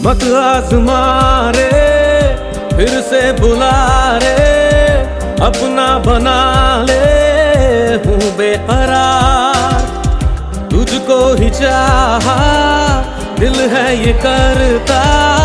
मत आजमा रे, फिर से बुला रे, अपना बना ले, हूँ बेकरार, तुझको ही चाहा, दिल है ये करता,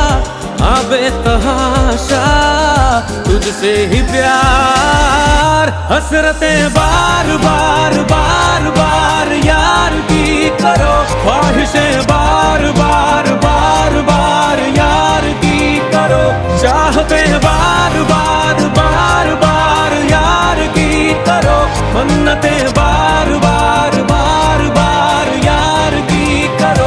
बेतहाशा तुझसे ही प्यार, हसरतें बार बार बार बार यार की करो, ख्वाहिशें बार बार बार बार यार की करो, चाहतें बार बार बार बार यार की करो, मन्नतें बार बार बार बार यार की करो।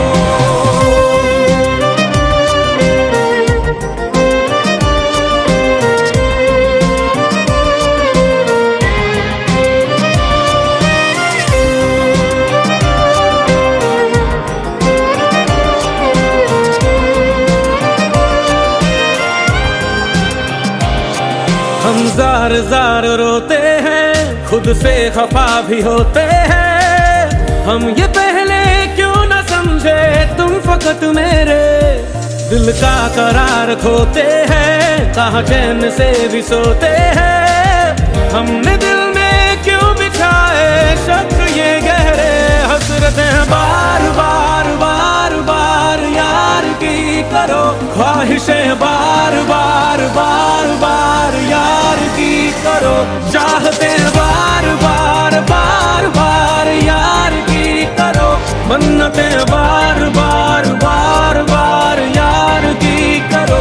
हम जार जार रोते हैं, खुद से खफा भी होते हैं, हम ये पहले क्यों न समझे तुम फकत मेरे दिल का करार खोते हैं, कहाँ चैन से भी सोते हैं, हमने दिल में क्यों बिछाए शक ये गहरे, हसरतें बार बार बार बार यार की करो, ख्वाहिशें बार बार बार बार यार की करो, चाहते बार बार बार बार यार की करो, मन्नतें बार बार बार बार यार की करो।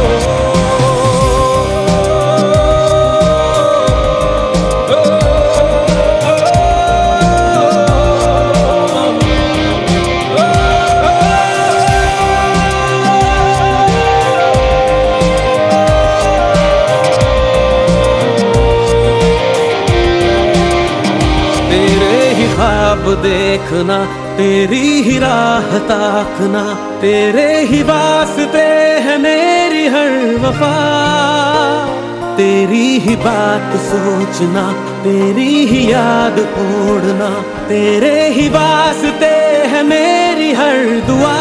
ख्वाब देखना, तेरी ही राह ताकना, तेरे ही वास्ते है मेरी हर वफा, तेरी ही बात सोचना, तेरी ही याद ओढ़ना, तेरे ही वास्ते है मेरी हर दुआ,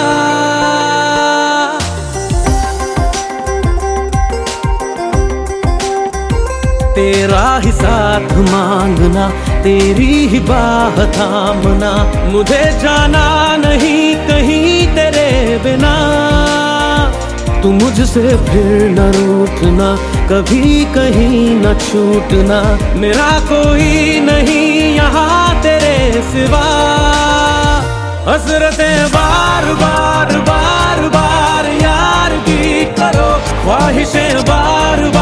तेरा ही साथ मांगना, तेरी ही बाह थामना, मुझे जाना नहीं कहीं तेरे बिना, तू मुझसे फिर न रूठना, कभी कहीं न छूटना, मेरा कोई नहीं यहाँ तेरे सिवा, हसरतें बार बार बार बार यार की करो, ख्वाहिशें बार